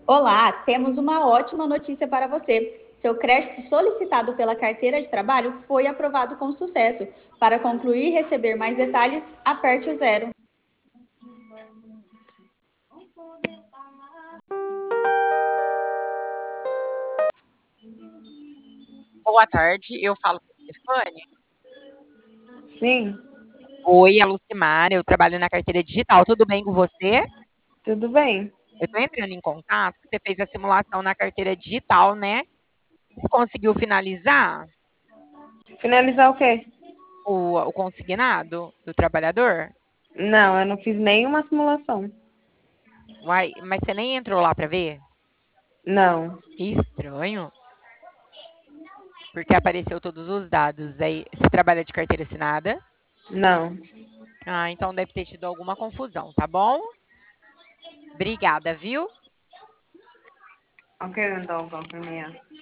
Olá, temos uma ótima notícia para você. Seu crédito solicitado pela carteira de trabalho foi aprovado com sucesso. Para concluir e receber mais detalhes, aperte o zero. Boa tarde, eu falo com a Stefane. Sim, Oi, a Lucimara, eu trabalho na carteira digital. Tudo bem com você? tudo bem. Eu estou entrando em contato, você fez a simulação na carteira digital, né? Você conseguiu finalizar Finalizar o quê? o consignado do trabalhador? Não, eu não fiz nenhuma simulação. Uai, mas você nem entrou lá para ver? Não, Que estranho, porque apareceu todos os dados. Aí, você trabalha de carteira assinada? não. Ah, então deve ter tido alguma confusão, tá bom? Obrigada, viu? Ok, então, confirmei.